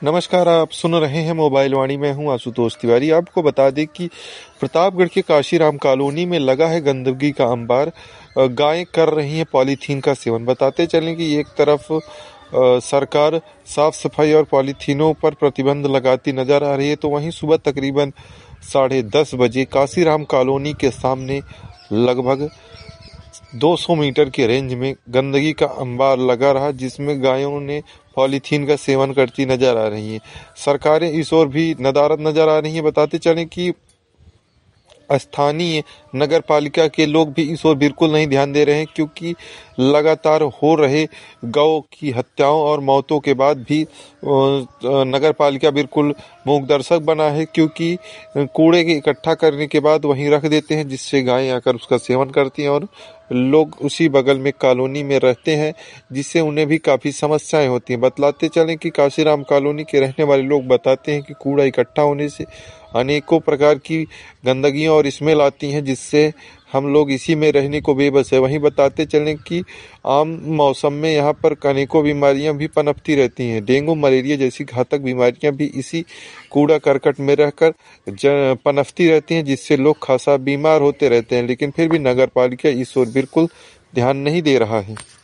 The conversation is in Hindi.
नमस्कार, आप सुन रहे हैं मोबाइल वाणी। में हूं आशुतोष तिवारी। आपको बता दें कि प्रतापगढ़ के काशीराम कॉलोनी में लगा है गंदगी का अंबार। गायें कर रही हैं पॉलीथीन का सेवन। बताते चलें कि एक तरफ सरकार साफ सफाई और पॉलीथीनों पर प्रतिबंध लगाती नजर आ रही है, तो वहीं सुबह तकरीबन 10:30 बजे काशीराम कॉलोनी के सामने लगभग 200 मीटर की रेंज में गंदगी का अंबार लगा रहा, जिसमें गायों ने पॉलीथीन का सेवन करती नजर आ रही हैं। सरकारें इस ओर भी नदारद नजर आ रही हैं। बताते चलें कि स्थानीय नगर पालिका के लोग भी इस ओर बिल्कुल नहीं ध्यान दे रहे हैं, क्योंकि लगातार हो रहे गौ की हत्याओं और मौतों के बाद भी नगर पालिका बिल्कुल मूक दर्शक बना है, क्योंकि कूड़े के इकट्ठा करने के बाद वहीं रख देते हैं, जिससे गायें आकर उसका सेवन करती हैं और लोग उसी बगल में कॉलोनी में रहते हैं, जिससे उन्हें भी काफ़ी समस्याएं होती हैं। बतलाते चलें कि काशीराम कॉलोनी के रहने वाले लोग बताते हैं कि कूड़ा इकट्ठा होने से अनेकों प्रकार की गंदगियां और स्मेल आती हैं, जिससे हम लोग इसी में रहने को बेबस है। वहीं बताते चलें कि आम मौसम में यहाँ पर अनेकों बीमारियां भी पनपती रहती हैं। डेंगू मलेरिया जैसी घातक बीमारियां भी इसी कूड़ा करकट में रहकर पनपती रहती हैं, जिससे लोग खासा बीमार होते रहते हैं। लेकिन फिर भी नगर पालिका इस ओर बिल्कुल ध्यान नहीं दे रहा है।